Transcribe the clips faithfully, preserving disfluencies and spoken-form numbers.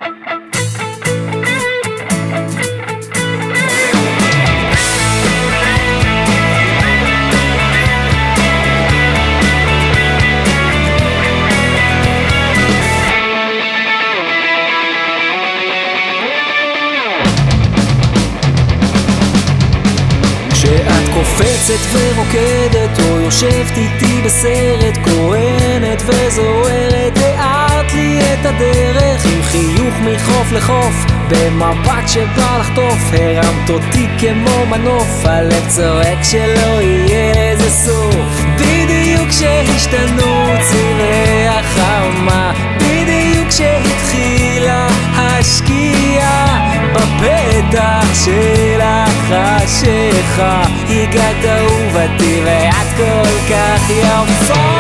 כשאת קופצת ורוקדת או יושבת איתי בסרט, כהנת וזוהרת, הארת לי את הדרך עם חיוך מחוף לחוף, במבט שבא לחטוף, הרמת אותי כמו מנוף, הלב צועק שלא יהיה לזה סוף. בדיוק כשהשתנו צירי החמה, בדיוק כשהתחילה השקיעה, בפתח של החשיכה הגעת אהובתי ואת כל כך יפה,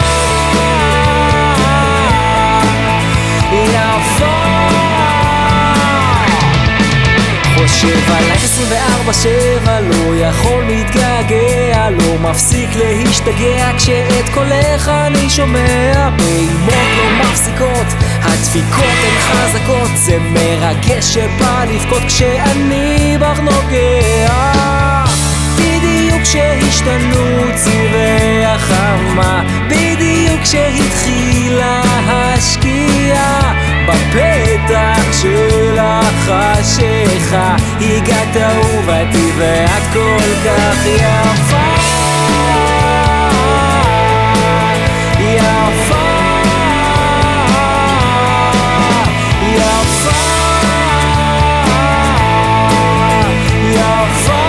יפה. חושב עלייך עשרים וארבע שבע, לא יכול מתגעגע, לא מפסיק להשתגע כשאת קולך אני שומע. פעימות לא מפסיקות, הדפיקות הן חזקות, זה מרגש שבא לבכות כשאני בך נוגע. בדיוק כשהשתנו צירי החמה, בדיוק כשהתחילה השקיעה, בפתח של החשיכה הגעת אהובתי ואת כל כך יפה, יפה, יפה, יפה.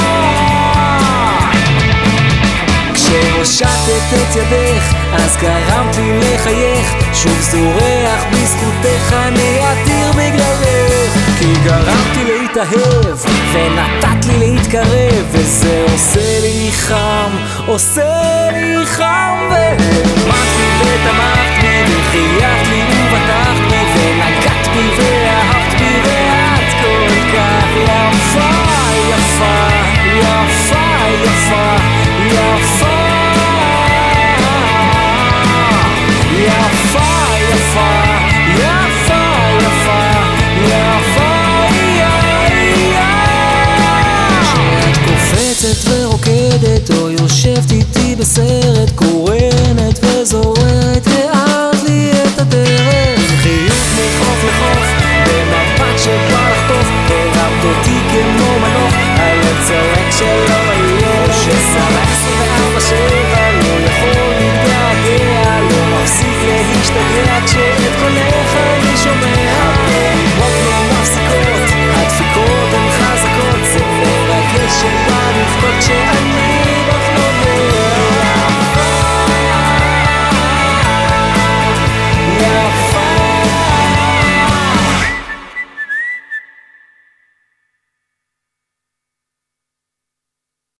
כשהושטת את ידך אז גרמת לי לחייך, שוב זורח בזכותך אני עתיר בגללך, כי גרמתי להתאהב ונתת לי להתקרב, וזה עושה לי חם, עושה לי חם.